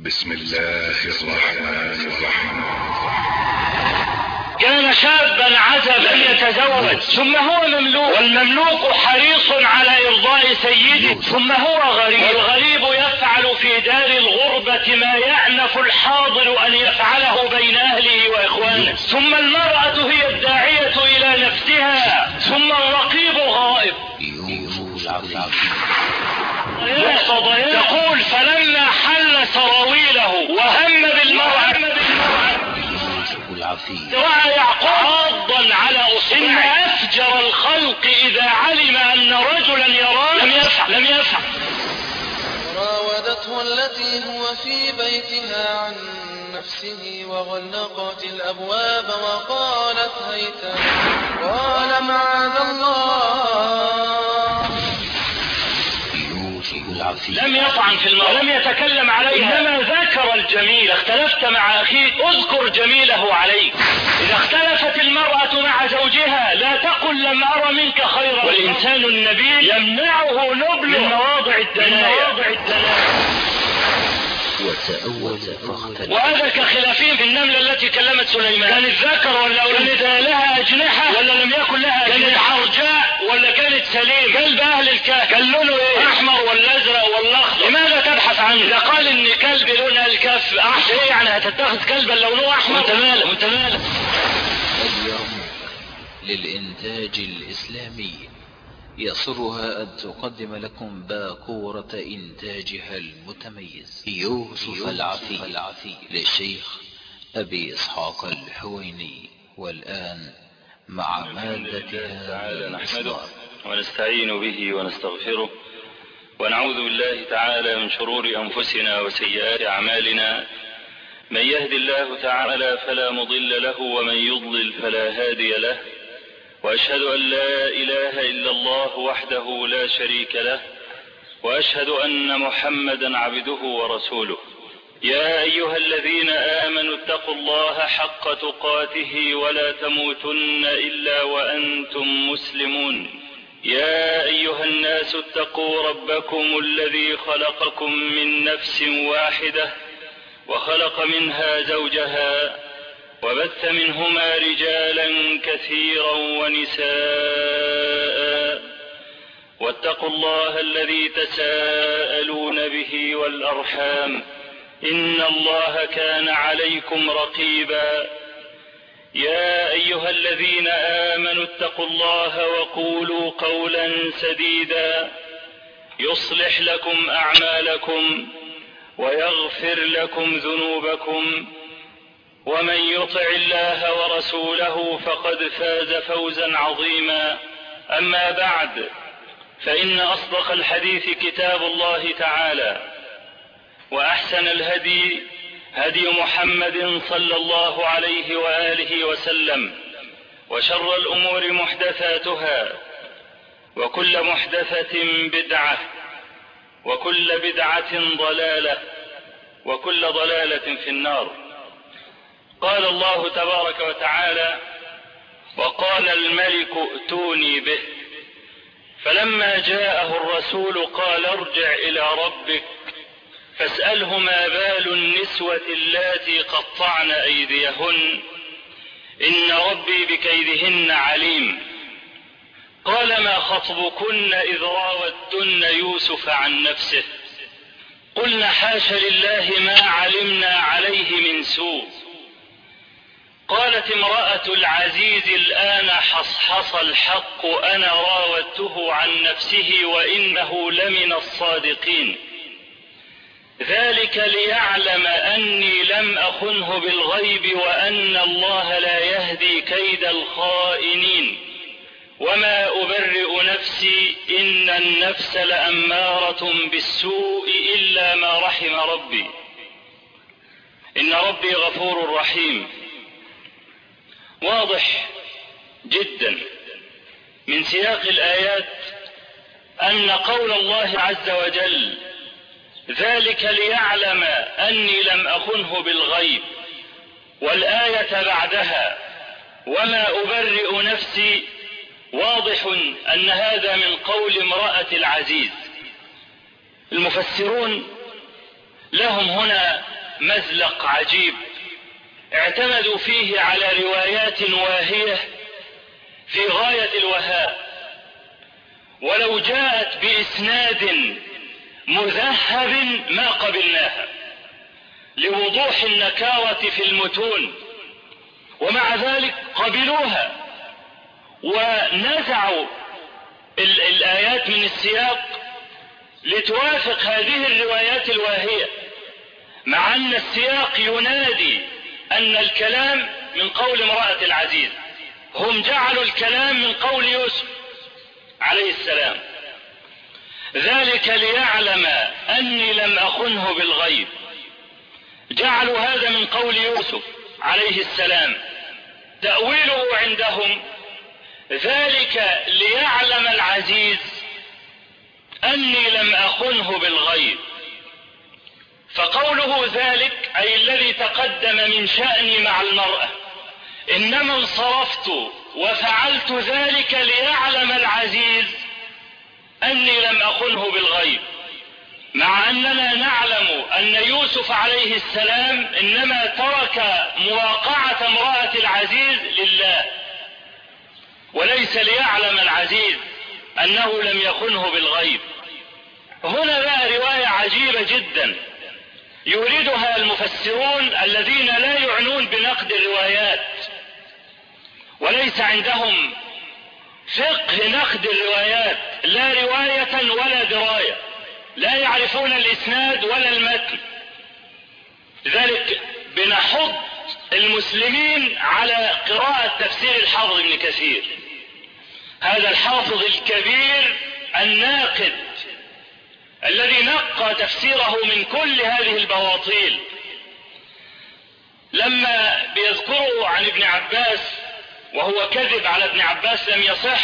بسم الله الرحمن الرحيم. كان شابا عزبا لم يتزوج، ثم هو مملوك، والمملوك حريص على إرضاء سيده، ثم هو غريب، والغريب يفعل في دار الغربة ما يعنف الحاضر أن يفعله بين أهله وإخوانه. ثم المرأة هي الداعية إلى نفسها، ثم الرقيب غائب. تقول فلما حل سراويله وهم بالمرأة رأى يعقوب عاضا على أصبعه إن أفجر الخلق إذا علم أن رجلا يراه لم يفعل. راودته التي هو في بيتها عن نفسه وغلقت الأبواب وقالت هيت قال معاذ الله. لم يطعن في المرأة، لم يتكلم عليها، إنما ذكر الجميل. اختلفت مع أخيك اذكر جميله عليك. إذا اختلفت المرأة مع زوجها لا تقل لم أرى منك خيرا، والإنسان النبيل يمنعه نبل من مواضع الدنايا. وهذا كخلافين في النملة التي كلمت سليمان، كانت ذكر ولا كانت لها أجنحة ولا لم يكن لها أجنحة، كانت عرجاء ولا كانت سليم. كلب أهل الكهف كان لونه إيه؟ أحمر ولا أزرق ولا أخضر؟ لماذا تبحث عنه؟ إذا قال إن كلب لون الكهف أحسن، إيه يعني هتتخذ كلبا لونه أحمر؟ وأنت مالك؟ اليوم للإنتاج الإسلامي يسرها أن تقدم لكم باكورة إنتاجها المتميز يوسف العفي للشيخ أبي إسحاق الحويني. والآن مع مادتها تعالى نحمده ونستعين به ونستغفره ونعوذ بالله تعالى من شرور أنفسنا وسيئات أعمالنا. من يهد الله تعالى فلا مضل له ومن يضلل فلا هادي له، وأشهد أن لا إله إلا الله وحده لا شريك له، وأشهد أن محمدا عبده ورسوله. يا أيها الذين آمنوا اتقوا الله حق تقاته ولا تموتن إلا وأنتم مسلمون. يا أيها الناس اتقوا ربكم الذي خلقكم من نفس واحدة وخلق منها زوجها وبث منهما رجالا كثيرا ونساء، واتقوا الله الذي تساءلون به والأرحام إن الله كان عليكم رقيبا. يا أيها الذين آمنوا اتقوا الله وقولوا قولا سديدا يصلح لكم أعمالكم ويغفر لكم ذنوبكم، ومن يطع الله ورسوله فقد فاز فوزا عظيما. أما بعد، فإن أصدق الحديث كتاب الله تعالى، وأحسن الهدي هدي محمد صلى الله عليه وآله وسلم، وشر الأمور محدثاتها، وكل محدثة بدعة، وكل بدعة ضلالة، وكل ضلالة في النار. قال الله تبارك وتعالى: وقال الملك ائتوني به، فلما جاءه الرسول قال ارجع إلى ربك فاسأله ما بال النسوة اللاتي قطعن أيديهن إن ربي بكيدهن عليم. قال ما خطبكن إذ راوتن يوسف عن نفسه قلنا حاش لله ما علمنا عليه من سوء. قالت امرأة العزيز الآن حصحص الحق أنا راودته عن نفسه وإنه لمن الصادقين. ذلك ليعلم أني لم أخنه بالغيب وأن الله لا يهدي كيد الخائنين وما أبرئ نفسي إن النفس لأمارة بالسوء إلا ما رحم ربي إن ربي غفور رحيم. واضح جدا من سياق الآيات أن قول الله عز وجل ذلك ليعلم أني لم أخنه بالغيب، والآية بعدها وما أبرئ نفسي، واضح أن هذا من قول امرأة العزيز. المفسرون لهم هنا مزلق عجيب اعتمدوا فيه على روايات واهية في غاية الوهاء، ولو جاءت بإسناد مذهب ما قبلناها لوضوح النكارة في المتون، ومع ذلك قبلوها ونزعوا الآيات من السياق لتوافق هذه الروايات الواهية، مع أن السياق ينادي أن الكلام من قول امرأة العزيز. هم جعلوا الكلام من قول يوسف عليه السلام، ذلك ليعلم أني لم أخنه بالغيب. جعلوا هذا من قول يوسف عليه السلام، تأويله عندهم ذلك ليعلم العزيز أني لم أخنه بالغيب. فقوله ذلك أي الذي تقدم من شأني مع المرأة، إنما انصرفت وفعلت ذلك ليعلم العزيز أني لم أخنه بالغيب، مع أننا نعلم أن يوسف عليه السلام إنما ترك مواقعة امرأة العزيز لله، وليس ليعلم العزيز أنه لم يخنه بالغيب. هنا بقى رواية عجيبة جدا يريدها المفسرون الذين لا يعنون بنقد الروايات وليس عندهم فقه نقد الروايات، لا رواية ولا دراية، لا يعرفون الإسناد ولا المتن. لذلك بنحض المسلمين على قراءة تفسير الحافظ ابن كثير، هذا الحافظ الكبير الناقد الذي نقى تفسيره من كل هذه البواطيل. لما بيذكروا عن ابن عباس وهو كذب على ابن عباس لم يصح،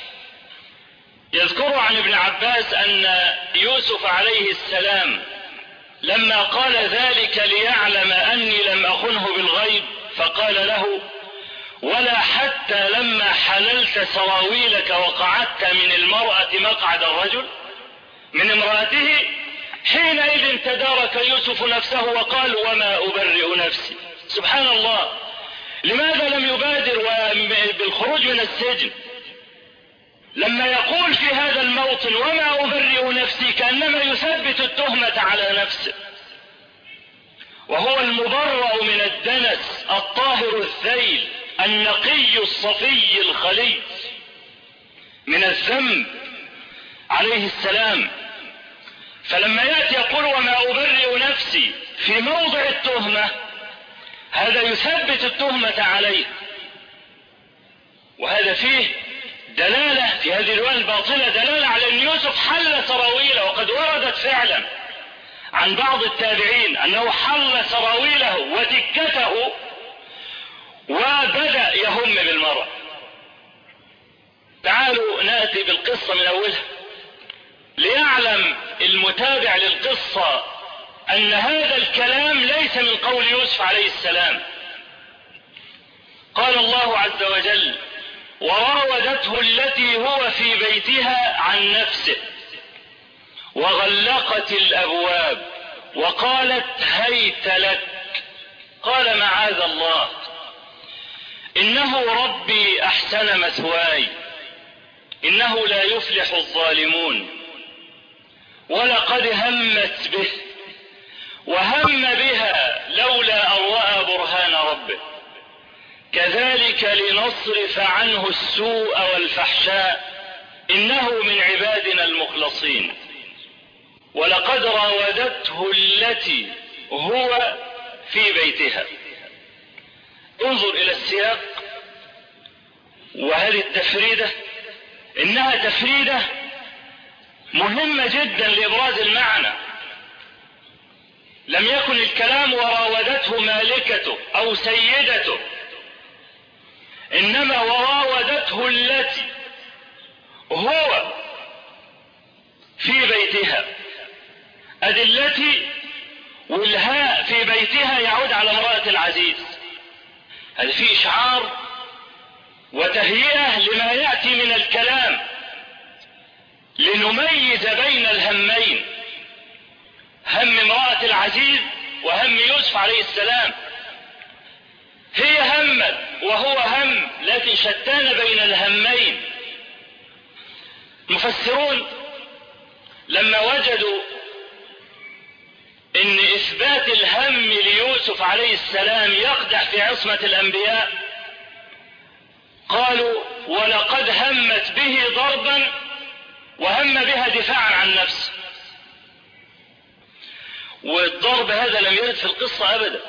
يذكروا عن ابن عباس أن يوسف عليه السلام لما قال ذلك ليعلم أني لم أخنه بالغيب فقال له: ولا حتى لما حللت سراويلك وقعدت من المرأة مقعد الرجل من امرأته حينئذ تدارك يوسف نفسه وقال: وما أبرئ نفسي. سبحان الله، لماذا لم يبادر بالخروج من السجن؟ لما يقول في هذا الموطن وما أبرئ نفسي كأنما يثبت التهمة على نفسه، وهو المبرأ من الدنس الطاهر الذيل النقي الصفي الخلي من الذنب عليه السلام. فلما يأتي يقول وما أبرئ نفسي في موضع التهمة، هذا يثبت التهمة عليه، وهذا فيه دلالة في هذه الرواية الباطلة، دلالة على أن يوسف حل سراويله، وقد وردت فعلا عن بعض التابعين أنه حل سراويله ودكته وبدأ يهم بالمرأة. تعالوا نأتي بالقصة من أولها ليعلم المتابع للقصة أن هذا الكلام ليس من قول يوسف عليه السلام. قال الله عز وجل: وراودته التي هو في بيتها عن نفسه وغلقت الأبواب وقالت هيت لك. قال معاذ الله إنه ربي أحسن مثواي إنه لا يفلح الظالمون ولقد همت به وهم بها لولا أن رأى برهان ربه كذلك لنصرف عنه السوء والفحشاء إنه من عبادنا المخلصين ولقد راودته التي هو في بيتها. انظر إلى السياق، وهذه التفريدة إنها تفريدة مهمة جدا لإبراز المعنى. لم يكن الكلام وراودته مالكته أو سيدته، إنما وراودته التي هو في بيتها. التي والهاء في بيتها يعود على امرأة العزيز. هذا فيه إشعار وتهيئة لما يأتي من الكلام لنميز بين الهمين. هم امرأة العزيز وهم يوسف عليه السلام. هي همت وهو هم، لكن شتان بين الهمين. المفسرون لما وجدوا ان اثبات الهم ليوسف عليه السلام يقدح في عصمة الانبياء قالوا ولقد همت به ضربا وهم بها دفاعا عن نفسه. والضرب هذا لم يرد في القصة ابدا،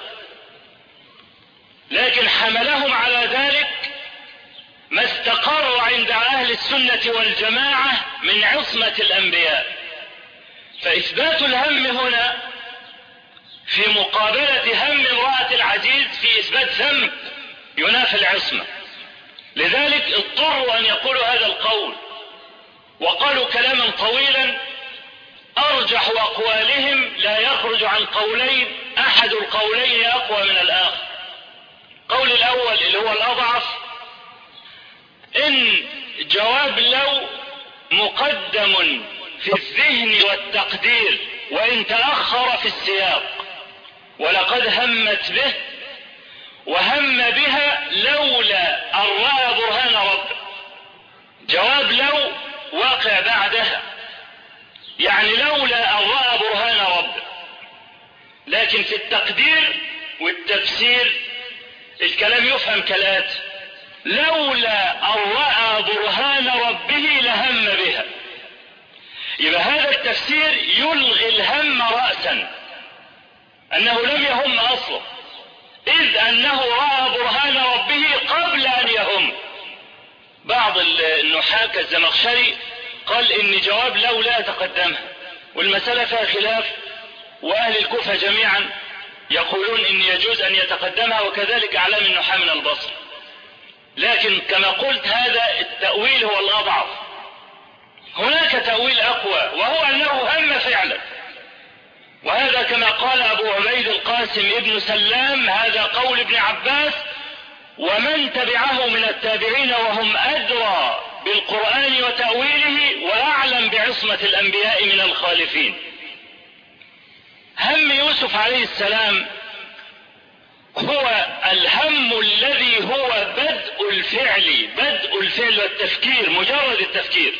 لكن حملهم على ذلك ما استقر عند اهل السنة والجماعة من عصمة الانبياء. فاثبات الهم هنا في مقابلة هم امرأة العزيز في اثبات ذنب ينافي العصمة. لذلك اضطروا ان يقولوا هذا القول، وقالوا كلاما طويلا ارجح اقوالهم لا يخرج عن قولين، احد القولين اقوى من الاخر. القول الاول اللي هو الاضعف ان جواب لو مقدم في الذهن والتقدير وان تأخر في السياق. ولقد همت به وهم بها لولا أن رأى برهان ربه. جواب لو واقع بعدها، يعني لولا أن رأى برهان ربه. لكن في التقدير والتفسير الكلام يفهم كالآتي: لولا أن رأى برهان ربه لهم بها. يبقى هذا التفسير يلغي الهم رأسا، أنه لم يهم أصلا، إذ أنه رأى برهان ربه قبل أن يهم. بعض النحاة كالزمخشري قال إن جواب لو لا يتقدمها، والمسألة فيها خلاف، وأهل الكوفة جميعا يقولون إن يجوز أن يتقدمها، وكذلك أعلام النحاة من البصر. لكن كما قلت هذا التأويل هو الأضعف. هناك تأويل أقوى، وهو أنه هم فعلا، وهذا كما قال أبو عبيد القاسم ابن سلام، هذا قول ابن عباس ومن تبعه من التابعين، وهم أدرى بالقرآن وتأويله وأعلم بعصمة الأنبياء من الخالفين. هم يوسف عليه السلام هو الهم الذي هو بدء الفعل والتفكير، مجرد التفكير.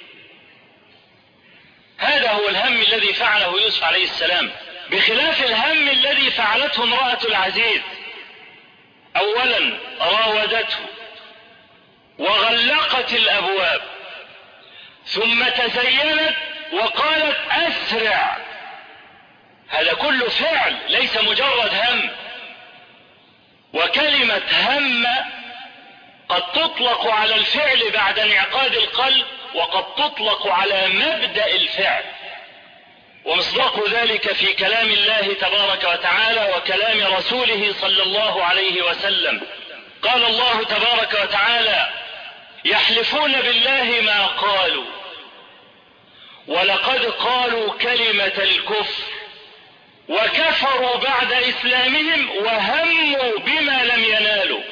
هذا هو الهم الذي فعله يوسف عليه السلام، بخلاف الهم الذي فعلته امرأة العزيز. اولا راودته وغلقت الابواب، ثم تزينت وقالت اسرع. هذا كله فعل ليس مجرد هم. وكلمة هم قد تطلق على الفعل بعد انعقاد القلب، وقد تطلق على مبدأ الفعل. ومصداق ذلك في كلام الله تبارك وتعالى وكلام رسوله صلى الله عليه وسلم. قال الله تبارك وتعالى: يحلفون بالله ما قالوا ولقد قالوا كلمة الكفر وكفروا بعد إسلامهم وهموا بما لم ينالوا.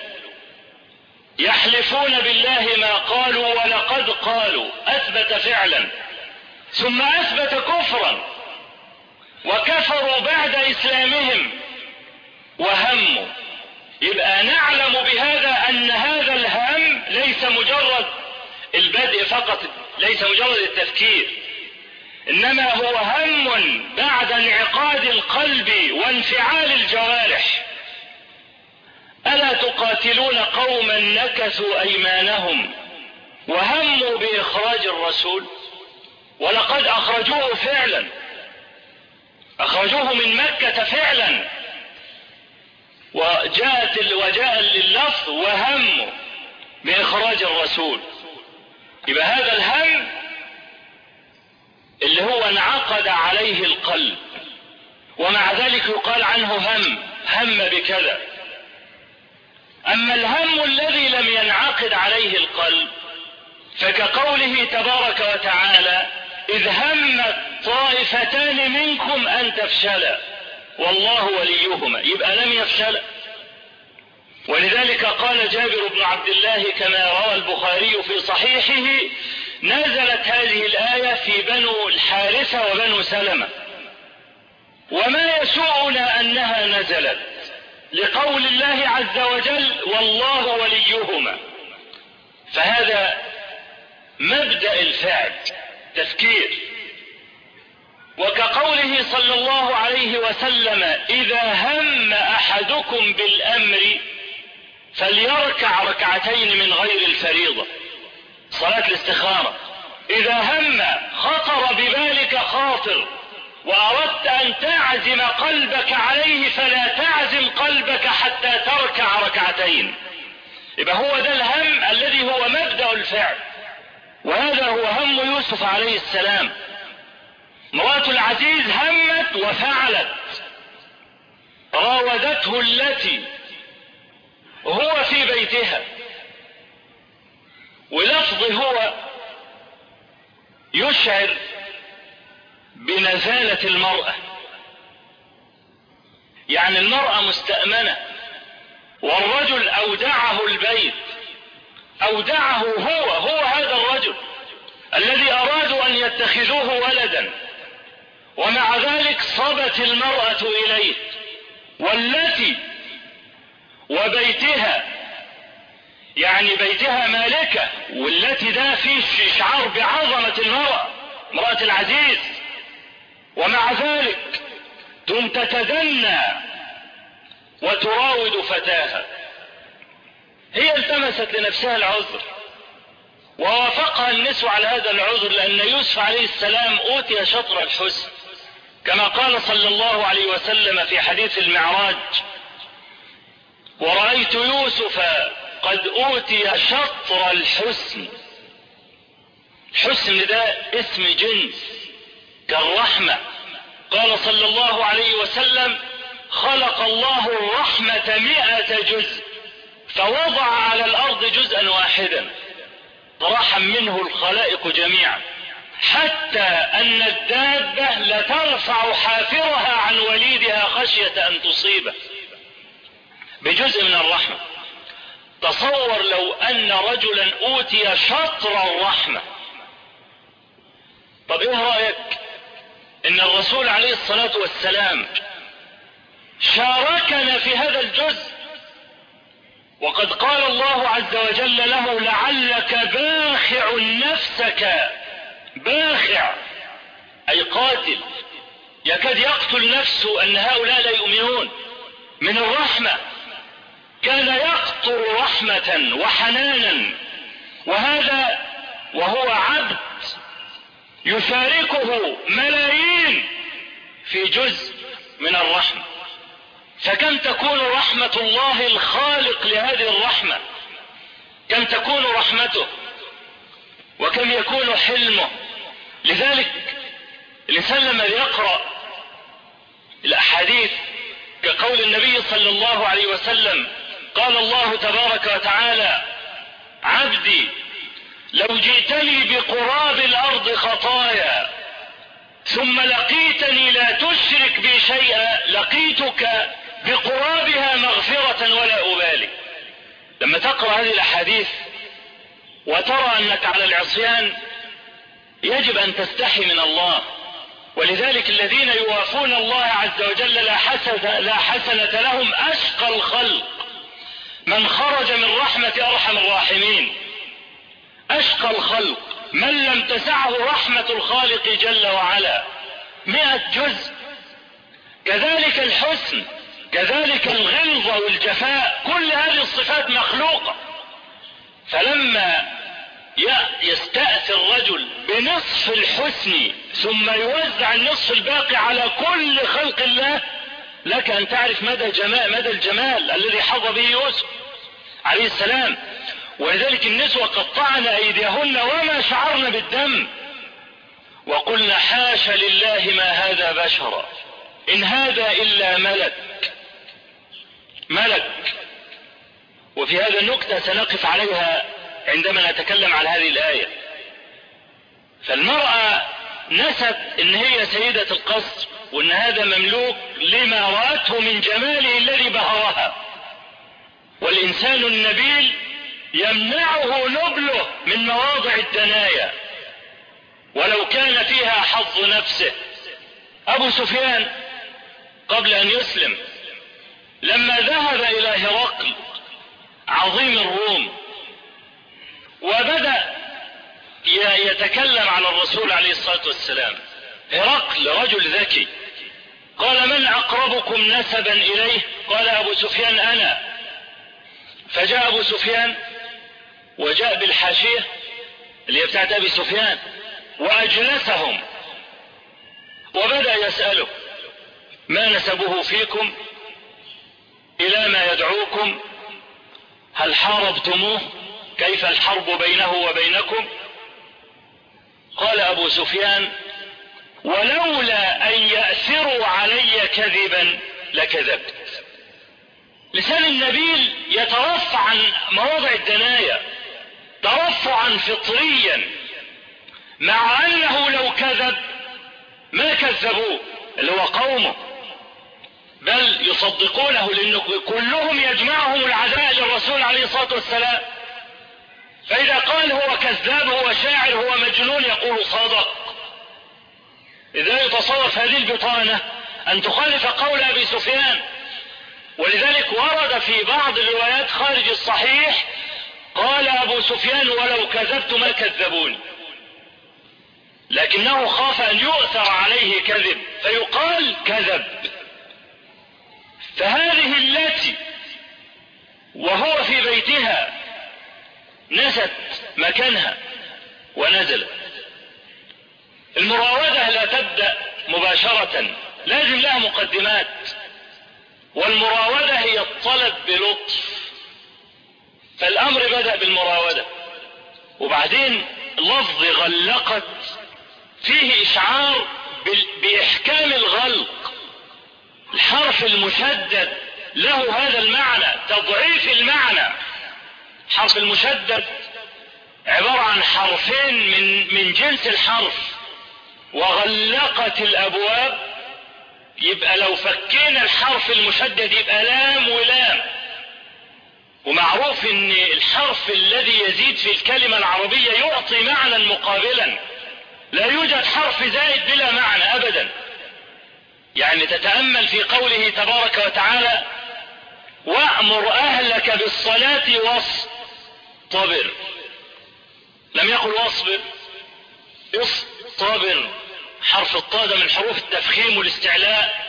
يحلفون بالله ما قالوا ولقد قالوا، أثبت فعلا ثم أثبت كفرا، وكفروا بعد إسلامهم وهموا. يبقى نعلم بهذا أن هذا الهم ليس مجرد البدء فقط، ليس مجرد التفكير، إنما هو هم بعد انعقاد القلب وانفعال الجوارح. ألا تقاتلون قوما نكثوا أيمانهم وهموا بإخراج الرسول؟ ولقد أخرجوه فعلا، أخرجوه من مكة فعلا، وجاء اللفظ وهموا بإخراج الرسول. يبقى هذا الهم اللي هو انعقد عليه القلب، ومع ذلك يقال عنه هم بكذا. أما الهم الذي لم ينعقد عليه القلب فكقوله تبارك وتعالى: إذ همت طائفتان منكم أن تفشلا والله وليهما. يبقى لم يفشل. ولذلك قال جابر بن عبد الله كما روى البخاري في صحيحه: نزلت هذه الآية في بنو الحارثة وبنو سلمة، وما يسوءنا أنها نزلت لقول الله عز وجل والله وليهما. فهذا مبدأ الفعل تفكير. وكقوله صلى الله عليه وسلم إذا هم أحدكم بالأمر فليركع ركعتين من غير الفريضة، صلاة الاستخارة. إذا هم خطر ببالك خاطر وأردت أن تعزم قلبك عليه فلا تعزم قلبك حتى تركع ركعتين. يبقى هو ده الهم الذي هو مبدأ الفعل، وهذا هو هم يوسف عليه السلام. امرأة العزيز همت وفعلت، راودته التي هو في بيتها، ولفظ هو يشعر بنزالة المرأة، يعني المرأة مستأمنة والرجل أودعه البيت، أودعه هو هذا الرجل الذي أرادوا أن يتخذوه ولدا، ومع ذلك صبت المرأة إليه. والتي وبيتها، يعني بيتها مالكة، والتي ده فيه شعار بعظمة المرأة، امرأة العزيز، ومع ذلك تتدنى وتراود فتاها. هي التمست لنفسها العذر ووافقها النسوة على هذا العذر، لأن يوسف عليه السلام أوتي شطر الحسن، كما قال صلى الله عليه وسلم في حديث المعراج ورأيت يوسف قد أوتي شطر الحسن. الحسن ده اسم جنس كالرحمة. قال صلى الله عليه وسلم خلق الله الرحمة 100 جزء فوضع على الأرض جزءا واحدا ترحم منه الخلائق جميعا، حتى أن الدابة لترفع حافرها عن وليدها خشية أن تصيبه بجزء من الرحمة. تصور لو أن رجلا أوتي شطر الرحمة. طب إيه رأيك إن الرسول عليه الصلاة والسلام شاركنا في هذا الجزء، وقد قال الله عز وجل له لعلك باخع نفسك، باخع أي قاتل، يكاد يقتل نفسه أن هؤلاء لا يؤمنون. من الرحمة كان يقطر رحمة وحنانا، وهذا وهو عبد يشاركه ملايين في جزء من الرحمة. فكم تكون رحمة الله الخالق لهذه الرحمة، كم تكون رحمته وكم يكون حلمه. لذلك الإنسان لما يقرأ الأحاديث كقول النبي صلى الله عليه وسلم قال الله تبارك وتعالى عبدي لو جئتني بقراب الأرض خطايا ثم لقيتني لا تشرك بي شيئا لقيتك بقرابها مغفرة ولا أبالي. لما تقرأ هذه الأحاديث وترى أنك على العصيان يجب أن تستحي من الله. ولذلك الذين يوافون الله عز وجل لا حسنة لهم أشقى الخلق من خرج من رحمة أرحم الراحمين. أشقى الخلق من لم تسعه رحمة الخالق جل وعلا 100 جزء. كذلك الحسن، كذلك الغلظة والجفاء، كل هذه الصفات مخلوقة. فلما يستأثر الرجل بنصف الحسن ثم يوزع النصف الباقي على كل خلق الله، لك أن تعرف مدى الجمال الذي حظى به يوسف عليه السلام. ولذلك النسوة قطعن أيديهن وما شعرن بالدم وقلنا حاشا لله ما هذا بشرا إن هذا إلا ملك. وفي هذا النكتة سنقف عليها عندما نتكلم على هذه الآية. فالمرأة نست إن هي سيدة القصر وإن هذا مملوك لما رأته من جماله الذي بهرها، والإنسان النبيل يمنعه نبله من مواضع الدنايا ولو كان فيها حظ نفسه. أبو سفيان قبل أن يسلم، لما ذهب إلى هرقل عظيم الروم وبدأ يتكلم على الرسول عليه الصلاة والسلام. هرقل رجل ذكي، قال: من أقربكم نسبا إليه؟ قال: أبو سفيان أنا. فجاء أبو سفيان وجاء بالحاشية اللي بتاعت أبي سفيان وأجلسهم وبدأ يسأله: ما نسبه فيكم؟ إلى ما يدعوكم؟ هل حاربتموه؟ كيف الحرب بينه وبينكم؟ قال أبو سفيان: ولولا أن يأثروا علي كذبا لكذبت. لسان النبيل يترفع عن مواضع الدنايا ترفعا فطريا، مع أنه لو كذب ما كذبوه اللي هو قومه، بل يصدقونه، لأنه كلهم يجمعهم العداء للرسول عليه الصلاة والسلام. فإذا قال هو كذاب، هو شاعر، هو مجنون، يقول صادق. إذا يتصرف هذه البطانة أن تخالف قول أبي سفيان. ولذلك ورد في بعض الروايات خارج الصحيح قال أبو سفيان: ولو كذبت ما كذبوني، لكنه خاف أن يؤثر عليه كذب فيقال كذب. فهذه التي وهو في بيتها نست مكانها ونزلت. المراودة لا تبدأ مباشرة، لازم لها مقدمات، والمراودة هي الطلب بلطف. فالأمر بدأ بالمراودة، وبعدين لفظ غلقت فيه إشعار بإحكام الغلق. الحرف المشدد له هذا المعنى، تضعيف المعنى. حرف المشدد عبارة عن حرفين من جنس الحرف. وغلقت الأبواب، يبقى لو فكينا الحرف المشدد يبقى لام ولام. ومعروف ان الحرف الذي يزيد في الكلمة العربية يعطي معنى مقابلا، لا يوجد حرف زائد بلا معنى أبدا. يعني تتأمل في قوله تبارك وتعالى: وأمر أهلك بالصلاة واصطبر. لم يقل واصبر، اصطبر. حرف الطاء من حروف التفخيم والاستعلاء،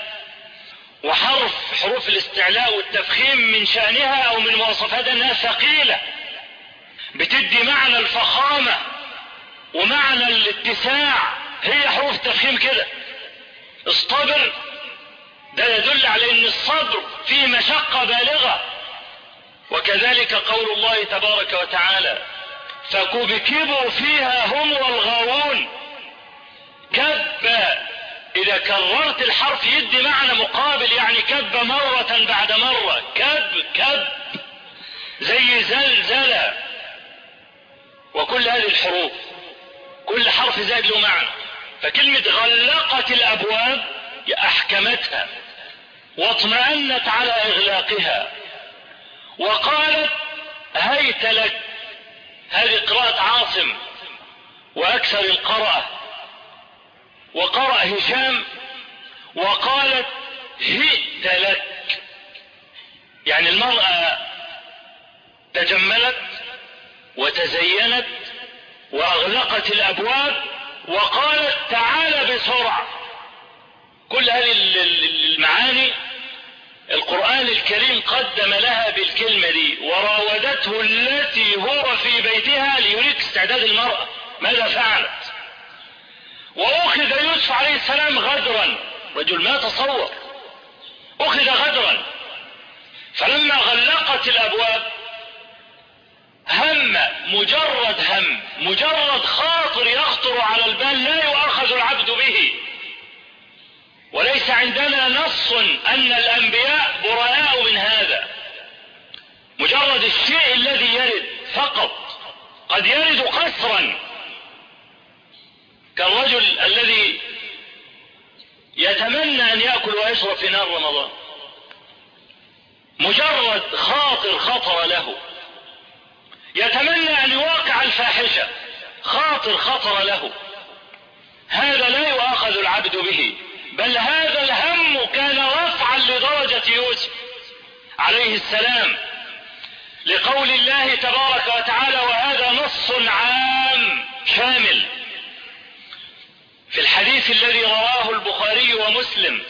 حروف الاستعلاء والتفخيم من شأنها أو من مواصفاتها أنها ثقيلة، بتدي معنى الفخامة ومعنى الاتساع. هي حروف التفخيم كده. اصطبر ده يدل على أن الصبر فيه مشقة بالغة. وكذلك قول الله تبارك وتعالى: فكبكبوا فيها هم والغاوون. كب إذا كررت الحرف يدي معنى مقابل، يعني كب مرة بعد مرة. كب زي زلزلة. وكل هذه الحروف كل حرف زائد له معنى. فكلمة غلقت الأبواب أحكمتها واطمأنت على إغلاقها وقالت: هيت لك. هذه قراءة عاصم وأكثر القراءة. وقرأ هشام وقالت: هئت لك. يعني المرأة تجملت وتزينت وأغلقت الأبواب وقالت: تعال بسرعة. كل هذه المعاني القرآن الكريم قدم لها بالكلمة دي. وراودته التي هو في بيتها، ليريك استعداد المرأة ماذا فعلت. وأخذ يوسف عليه السلام غدرا، رجل ما تصور، أخذ غدرا. فلما غلقت الأبواب مجرد خاطر يخطر على البال لا يؤاخذ العبد به. وليس عندنا نص أن الأنبياء براء من هذا. مجرد الشيء الذي يرد فقط. قد يرد قسرا كالرجل الذي يتمنى أن يأكل ويشرب في نهار رمضان. مجرد خاطر خطر له، يتمنى أن يواقع الفاحشة، خاطر خطر له، هذا لا يؤاخذ العبد به، بل هذا الهم كان رفعا لدرجة يوسف عليه السلام، لقول الله تبارك وتعالى، وهذا نص عام شامل في الحديث الذي رواه البخاري ومسلم: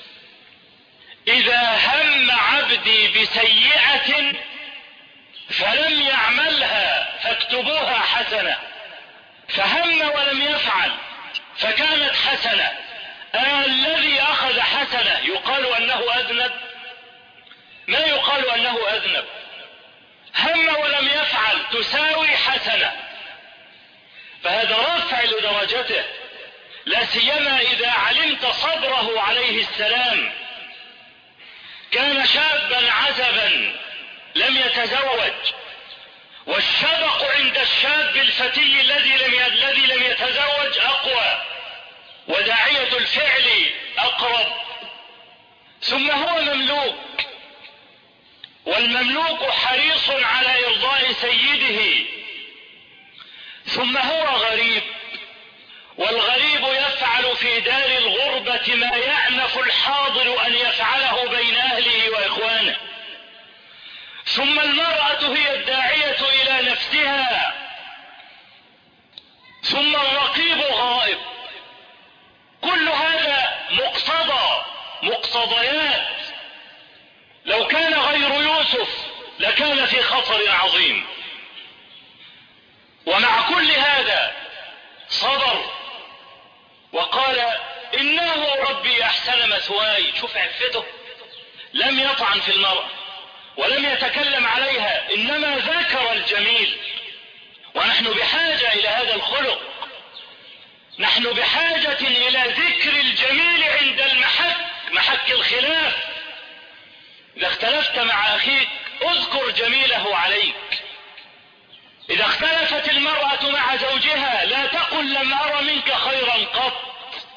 إذا هم عبدي بسيئة فلم يعملها فاكتبوها حسنة، فهم ولم يفعل فكانت حسنة، الذي أخذ حسنة يقال أنه أذنب؟ ما يقال أنه أذنب. هم ولم يفعل تساوي حسنة، فهذا رفع لدرجته، لا سيما إذا علمت صبره عليه السلام. كان شابا عزبا لم يتزوج، والشبق عند الشاب الفتي الذي لم يتزوج أقوى، وداعية الفعل أقرب. ثم هو مملوك، والمملوك حريص على إرضاء سيده. ثم هو غريب، والغريب يفعل في دار الغربة ما يأنف الحاضر أن يفعله بين أهله وإخوانه. ثم المرأة هي الداعية إلى نفسها. ثم الرقيب غائب. كل هذا مقتضيات. لو كان غير يوسف لكان في خطر عظيم. ومع كل هذا صبر وقال إنه ربي أحسن مثواي. شوف عفته، لم يطعن في المرأة ولم يتكلم عليها، إنما ذكر الجميل. ونحن بحاجة إلى هذا الخلق، نحن بحاجة إلى ذكر الجميل عند محك الخلاف. إذا اختلفت مع أخيك اذكر جميله عليك. إذا اختلفت المرأة مع زوجها لا تقل لم أرى منك خيرا قط.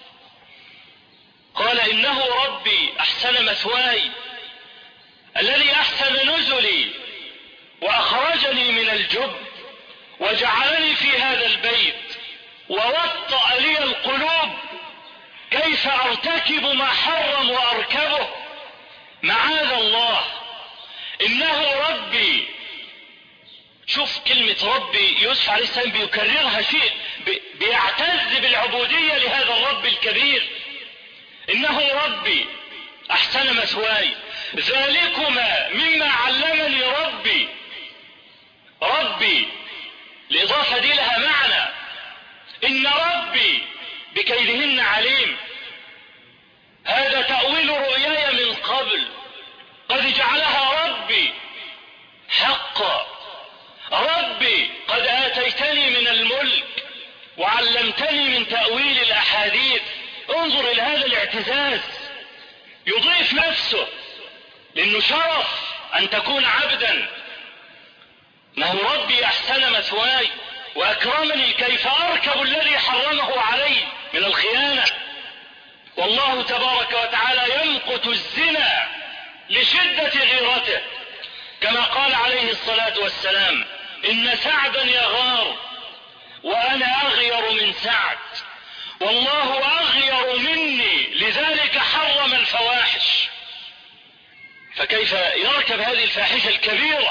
قال إنه ربي أحسن مثواي، الذي أحسن نزلي وأخرجني من الجب وجعلني في هذا البيت ووطأ لي القلوب كيف أرتكب ما حرم وأركبه. معاذ الله، إنه ربي. شوف كلمة ربي، يوسف عليه السلام بيكررها، شيء بيعتز بالعبودية لهذا الرب الكبير. إنه ربي أحسن مثواي، ذلكما مما علمني ربي. ربي الإضافة دي لها معنى، إن ربي بكيدهن عليم. هذا تأويل رؤياي من قبل، قد جعلها ربي حقا. ربي قد آتيتني من الملك وعلمتني من تأويل الأحاديث. انظر إلى هذا الاعتزاز، يضيف نفسه، لأنه شرف أن تكون عبدا. انه ربي أحسن مثواي وأكرمني، كيف أركب الذي حرمه علي من الخيانة. والله تبارك وتعالى يمقت الزنا لشدة غيرته، كما قال عليه الصلاة والسلام: إن سعدا يغار وأنا أغير من سعد، والله أغير مني، لذلك حرم الفواحش. فكيف يركب هذه الفاحشة الكبيرة؟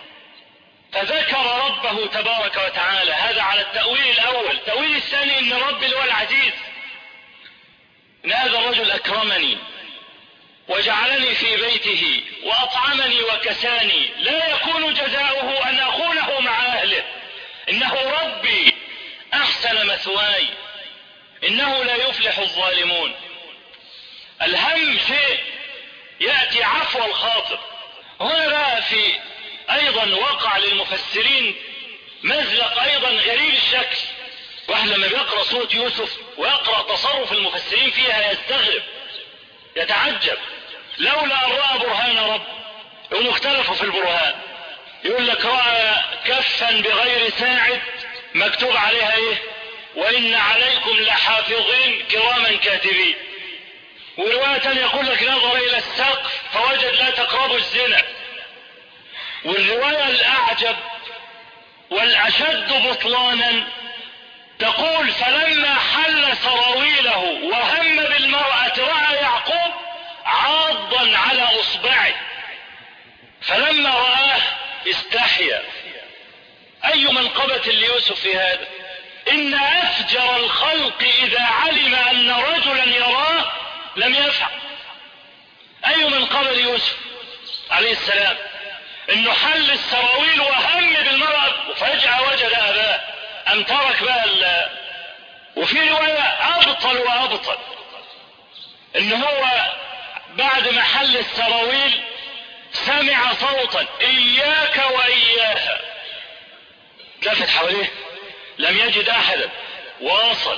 فذكر ربه تبارك وتعالى. هذا على التأويل الأول. التأويل الثاني إن ربي هو العزيز، إن هذا الرجل أكرمني وجعلني في بيته وأطعمني وكساني، لا يكون جزاؤه أن أخونه مع أهله. إنه ربي أحسن مثواي، إنه لا يفلح الظالمون. الهم شيء يأتي عفو الخاطر. هنا بقى في أيضا وقع للمفسرين مزلق أيضا غريب الشكل. واحد لما بيقرأ سورة يوسف ويقرأ تصرف المفسرين فيها يستغرب يتعجب. لولا أن رأى برهان رب، يقوم اختلفوا في البرهان. يقول لك رأى كفا بغير ساعد مكتوب عليها ايه؟ وإن عليكم لحافظين كراما كاتبين. ورواية يقول لك نظر إلى السقف فوجد لا تقربوا الزنا. والرواية الأعجب والأشد بطلانا تقول: فلما حل سراويله وهم بالمرأة رأى يعقوب عاضا على اصبعه، فلما رآه استحيا. اي منقبة ليوسف في هذا؟ ان افجر الخلق اذا علم ان رجلا يراه لم يفعل. اي منقبة ليوسف عليه السلام انه حل السراويل وهم بالمرأة وفجأة وجد اباه، ام ترك بقى وفي رواية ابطل وابطل ان هو بعد ما حل السراويل سمع صوتا اياك واياها، لفت حواليه لم يجد احدا، واصل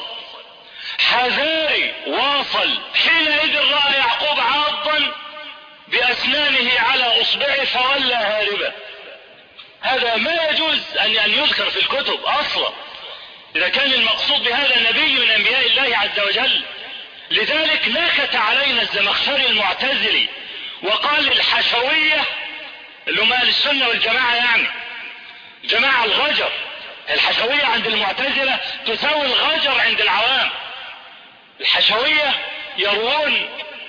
حذاري، واصل. حينئذ رأى يعقوب عاضا باسنانه على اصبعه فولى هاربا. هذا ما يجوز ان يذكر في الكتب اصلا اذا كان المقصود بهذا نبي من انبياء الله عز وجل. لذلك نكت علينا الزمخشري المعتزلي وقال الحشوية اللي هم اهل السنة والجماعة، يعني جماعة الغجر. الحشوية عند المعتزلة تساوي الغجر عند العوام. الحشوية يروون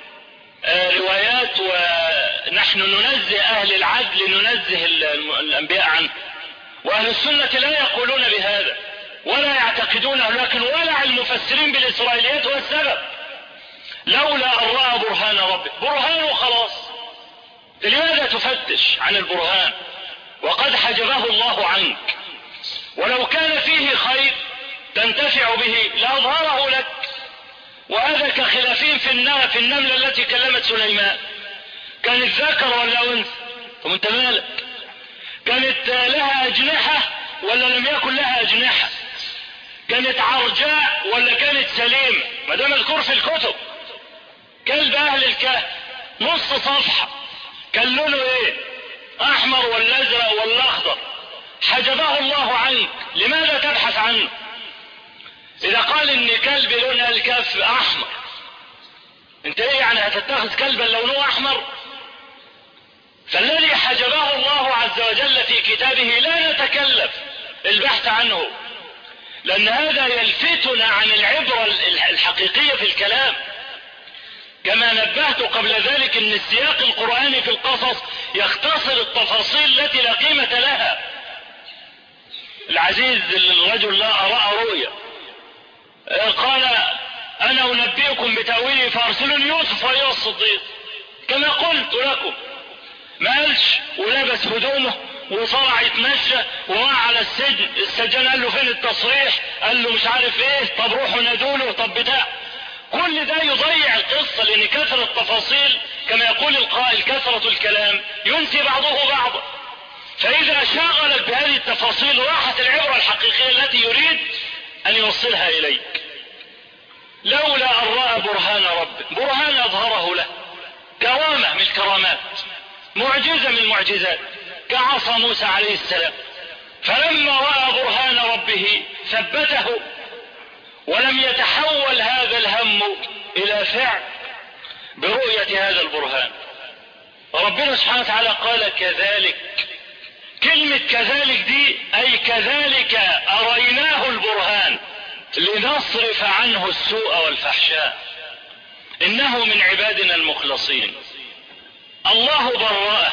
روايات ونحن ننزه اهل العدل، ننزه الانبياء عنه، واهل السنة لا يقولون بهذا ولا يعتقدونه، لكن ولع المفسرين بالاسرائيليات هو السبب. لولا ان رأى برهان ربه، برهانه خلاص، لماذا تفتش عن البرهان وقد حجبه الله عنك؟ ولو كان فيه خير تنتفع به لأظهره لك. وهذا كخلافين في النملة التي كلمت سليمان، كانت ذكر ولا أنثى؟ طب انت مالك؟ كانت لها أجنحة ولا لم يكن لها أجنحة؟ كانت عرجاء ولا كانت سليمة؟ ما ده مذكور في الكتب. كلب أهل الكهف نص صفحة، كان لونه ايه؟ احمر ولا ازرق ولا اخضر؟ حجبه الله عنك، لماذا تبحث عنه؟ اذا قال ان كلب لون الكهف احمر، انت ايه يعني هتتخذ كلبا لونه احمر؟ فالذي حجبه الله عز وجل في كتابه لا نتكلف البحث عنه، لان هذا يلفتنا عن العبرة الحقيقية في الكلام. كما نبهت قبل ذلك ان السياق القرآني في القصص يختصر التفاصيل التي لا قيمة لها. العزيز الرجل لا رأى رؤيا، قال انا انبئكم بتأويله فارسلوني يوسف وايها الصديق، كما قلت لكم. ما قالش ولبس هدومه وطلع يتمشى وراح على السجن، السجان قال له فين التصريح؟ قال له مش عارف ايه، طب روحوا نادوله، طب بتاع. كل ده يضيع القصة، لان كثرة التفاصيل كما يقول القائل كثرة الكلام ينسي بعضه بعضا. فاذا شغلت بهذه التفاصيل راحت العبرة الحقيقية التي يريد ان يوصلها اليك. لولا ان رأى برهان ربه، برهان اظهره له، كرامة من الكرامات، معجزة من المعجزات، كعصا موسى عليه السلام. فلما رأى برهان ربه ثبته، ولم يتحول هذا الهم الى فعل برؤية هذا البرهان. ربنا سبحانه وتعالى قال كذلك. كلمة كذلك دي اي كذلك اريناه البرهان لنصرف عنه السوء والفحشاء انه من عبادنا المخلصين. الله برأه،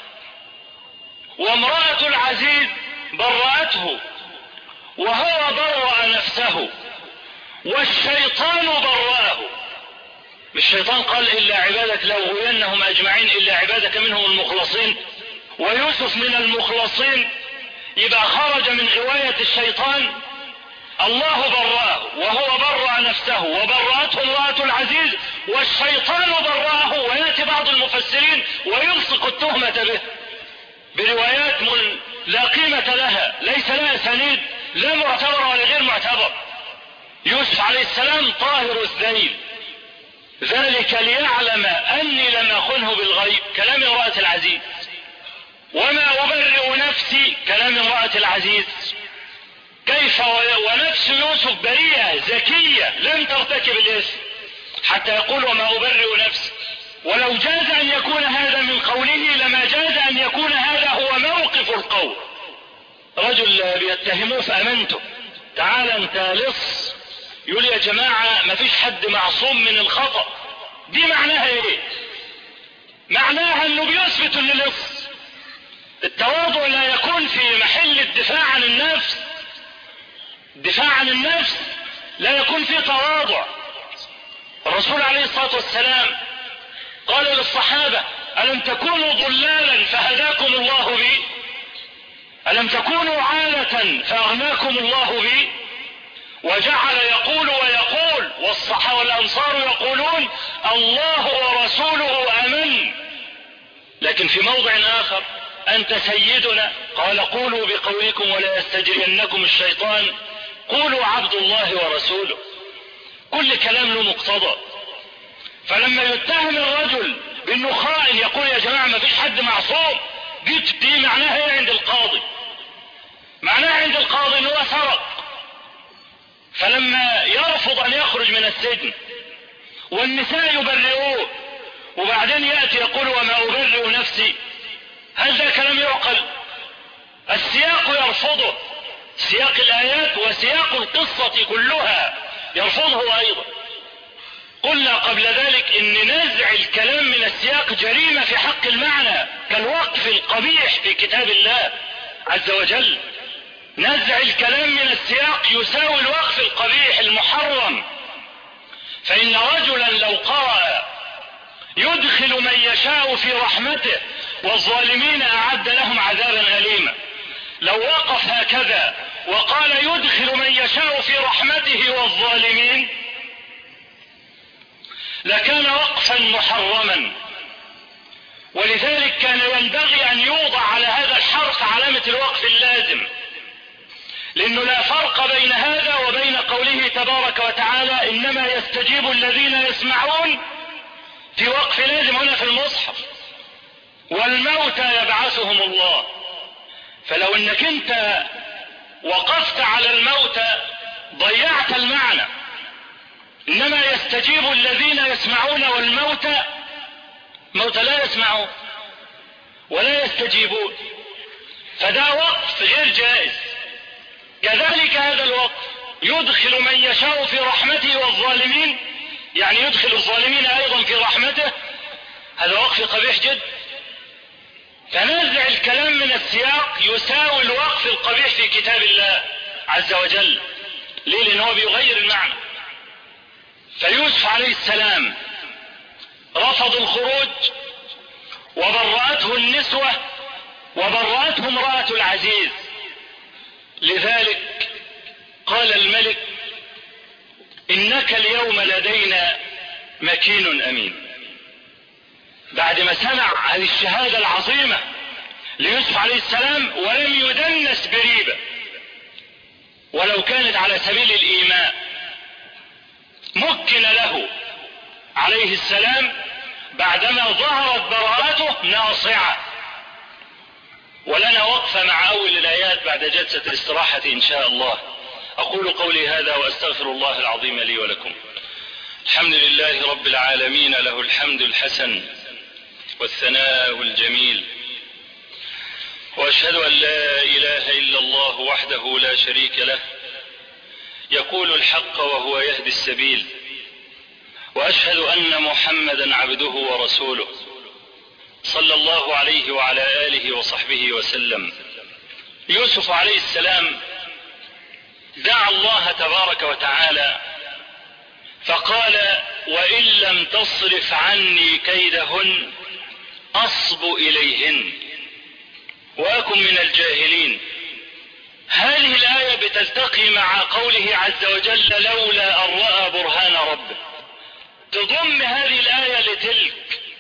وامرأة العزيز برأته، وهو برأ نفسه، والشيطان برأه. الشيطان قال إلا عبادك لأغوينهم أجمعين إلا عبادك منهم المخلصين، ويوسف من المخلصين، يبقى خرج من غواية الشيطان. الله برأه وهو برأ نفسه، وبرأته امرأة العزيز، والشيطان برأه. ويأتي بعض المفسرين ويلصق التهمة به بروايات لا قيمة لها، ليس لها سنيد، لا معتبر ولا غير معتبر. يوسف عليه السلام طاهر الذيل، ذلك ليعلم أني لم أخنه بالغيب، كلام امرأة العزيز. وما أبرئ نفسي، كلام امرأة العزيز. كيف ونفس يوسف بريئة زكية لم ترتكب الإثم حتى يقول وما أبرئ نفسي. ولو جاز أن يكون هذا من قوله لما جاز أن يكون هذا هو موقف القول. رجل بيتهموه فأمنته، تعال انت لص، يقول يا جماعة ما فيش حد معصوم من الخطأ. دي معناها ايه؟ معناها انه بيثبت ان التواضع لا يكون في محل الدفاع عن النفس. الدفاع عن النفس لا يكون فيه تواضع. الرسول عليه الصلاة والسلام قال للصحابة: ألم تكونوا ضلالا فهداكم الله بي؟ ألم تكونوا عالة فأغناكم الله بي؟ وجعل يقول ويقول، والصحابة والأنصار يقولون: الله ورسوله أمن. لكن في موضع آخر: أنت سيدنا، قال: قولوا بقولكم ولا يستجرينكم الشيطان، قولوا عبد الله ورسوله. كل كلام له مقتضى. فلما يتهم الرجل بأنه خائن يقول: يا جماعة ما فيش حد معصوم. دي معناها ايه عند القاضي؟ معناها عند القاضي انه سرق، فلما يرفض ان يخرج من السجن والنساء يبرئوه وبعدين يأتي يقول: وما أبرئ نفسي، هذا كلام يعقل؟ السياق يرفضه، سياق الآيات وسياق القصة كلها يرفضه أيضا. قلنا قبل ذلك ان نزع الكلام من السياق جريمة في حق المعنى، كالوقف القبيح في كتاب الله عز وجل. نزع الكلام من السياق يساوي الوقف القبيح المحرم. فإن رجلا لو قرأ: يدخل من يشاء في رحمته والظالمين أعد لهم عذابا أليما، لو وقف هكذا وقال: يدخل من يشاء في رحمته والظالمين، لكان وقفا محرما. ولذلك كان ينبغي أن يوضع على هذا الحرف علامة الوقف اللازم، لأنه لا فرق بين هذا وبين قوله تبارك وتعالى: إنما يستجيب الذين يسمعون، في وقف لازم هنا في المصحف: والموتى يبعثهم الله. فلو انك انت وقفت على الموتى ضيعت المعنى. إنما يستجيب الذين يسمعون، والموتى لا يسمعون ولا يستجيبون، فده وقف غير جائز. كذلك هذا الوقف: يدخل من يشاء في رحمته والظالمين، يعني يدخل الظالمين أيضا في رحمته، هذا وقف قبيح جدا. فنزع الكلام من السياق يساوي الوقف القبيح في كتاب الله عز وجل. ليه؟ لأنه بيغير المعنى. فيوسف عليه السلام رفض الخروج وبرأته النسوة وبرأته امرأة العزيز. لذلك قال الملك: إنك اليوم لدينا مكين أمين. بعد ما سمع هذه الشهادة العظيمة ليوسف عليه السلام ولم يدنس بريبة ولو كانت على سبيل الإيماء، مكن له عليه السلام بعدما ظهرت براءته ناصعة. ولنا وقفة مع أول الآيات بعد جلسة الاستراحة إن شاء الله. أقول قولي هذا وأستغفر الله العظيم لي ولكم. الحمد لله رب العالمين، له الحمد الحسن والثناء الجميل، وأشهد أن لا إله إلا الله وحده لا شريك له، يقول الحق وهو يهدي السبيل، وأشهد أن محمدا عبده ورسوله صلى الله عليه وعلى آله وصحبه وسلم. يوسف عليه السلام دعا الله تبارك وتعالى فقال: وإن لم تصرف عني كيدهن أصب إليهن وأكن من الجاهلين. هذه الآية بتلتقي مع قوله عز وجل: لولا أن رأى برهان ربه. تضم هذه الآية لتلك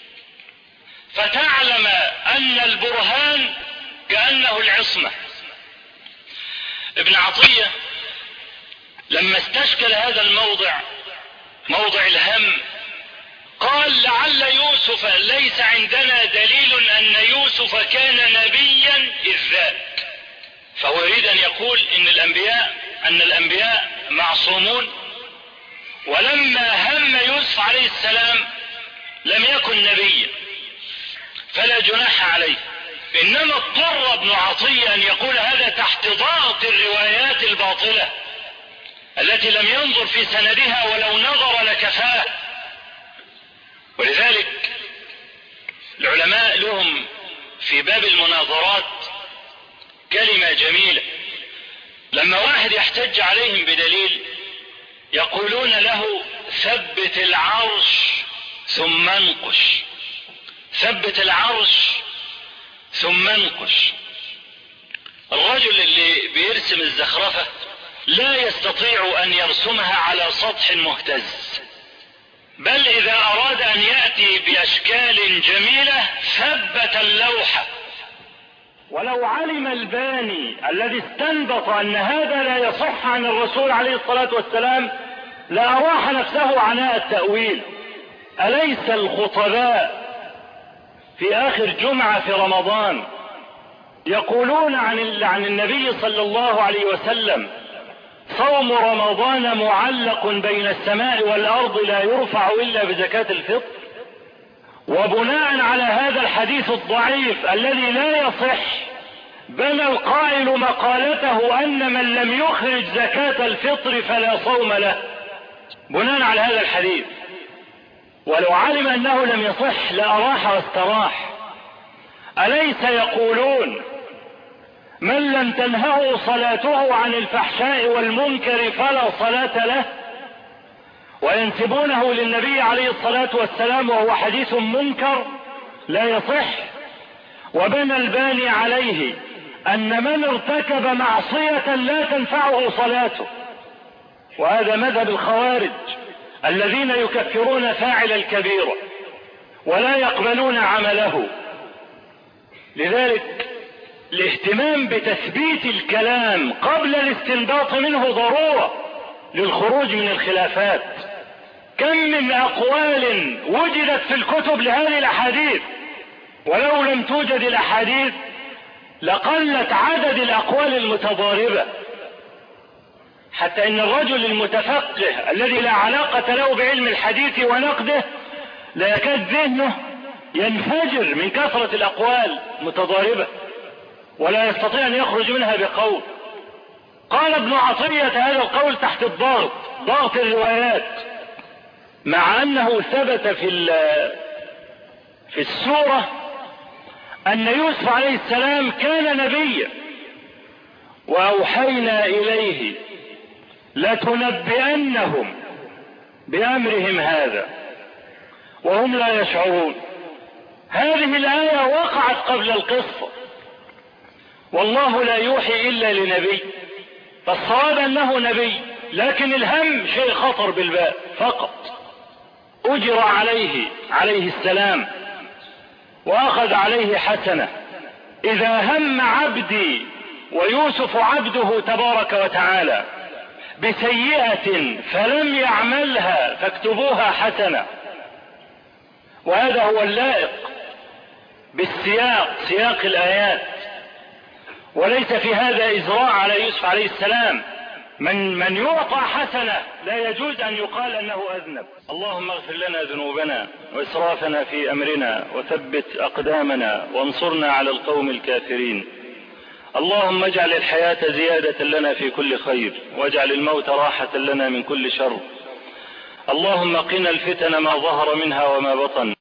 فتعلم أن البرهان كأنه العصمة. ابن عطية لما استشكل هذا الموضع، موضع الهم، قال: لعل يوسف ليس عندنا دليل أن يوسف كان نبيا إذ ذاك. فهو يريد أن يقول أن الأنبياء معصومون، ولما هم يوسف عليه السلام لم يكن نبيا فلا جناح عليه. إنما اضطر ابن عطية أن يقول هذا تحت ضغط الروايات الباطلة التي لم ينظر في سندها ولو نظر لكفاه. ولذلك العلماء لهم في باب المناظرات كلمة جميلة، لما واحد يحتج عليهم بدليل يقولون له ثبت العرش ثم انقش، ثبت العرش ثم انقش. الرجل اللي بيرسم الزخرفة لا يستطيع أن يرسمها على سطح مهتز، بل إذا أراد أن يأتي بأشكال جميلة ثبت اللوحة. ولو علم الباني الذي استنبط أن هذا لا يصح عن الرسول عليه الصلاة والسلام لأراح نفسه عناء التأويل. أليس الخطباء في آخر جمعة في رمضان يقولون عن النبي صلى الله عليه وسلم صوم رمضان معلق بين السماء والأرض لا يرفع إلا بزكاة الفطر؟ وبناء على هذا الحديث الضعيف الذي لا يصح بنى القائل مقالته أن من لم يخرج زكاة الفطر فلا صوم له، بناء على هذا الحديث. ولو علم أنه لم يصح لأراح واستراح. أليس يقولون من لم تنهه صلاته عن الفحشاء والمنكر فلا صلاة له؟ وينسبونه للنبي عليه الصلاة والسلام وهو حديث منكر لا يصح. وبنى الباني عليه أن من ارتكب معصية لا تنفعه صلاته، وهذا مذهب الخوارج الذين يكفرون فاعل الكبيرة ولا يقبلون عمله. لذلك الاهتمام بتثبيت الكلام قبل الاستنباط منه ضرورة للخروج من الخلافات. كم من أقوال وجدت في الكتب لهذه الأحاديث، ولو لم توجد الأحاديث لقلت عدد الأقوال المتضاربة، حتى إن الرجل المتفقه الذي لا علاقة له بعلم الحديث ونقده لا يكاد ذهنه ينفجر من كثرة الأقوال المتضاربة ولا يستطيع أن يخرج منها بقول. قال ابن عطية هذا القول تحت ضغط الروايات، مع أنه ثبت في السورة أن يوسف عليه السلام كان نبيا وأوحينا إليه لتنبئنهم بأمرهم هذا وهم لا يشعرون. هذه الآية وقعت قبل القصة، والله لا يوحي إلا لنبي، فالصواب أنه نبي، لكن الهم شيء خطر بالبال فقط. أجر عليه السلام وأخذ عليه حسنة. إذا هم عبدي ويوسف عبده تبارك وتعالى بسيئة فلم يعملها فاكتبوها حسنة. وهذا هو اللائق سياق الآيات، وليس في هذا إزراء على يوسف عليه السلام. من يعطى حسنة لا يجوز أن يقال أنه أذنب. اللهم اغفر لنا ذنوبنا وإسرافنا في أمرنا وثبت أقدامنا وانصرنا على القوم الكافرين. اللهم اجعل الحياة زيادة لنا في كل خير، واجعل الموت راحة لنا من كل شر. اللهم قنا الفتن ما ظهر منها وما بطن.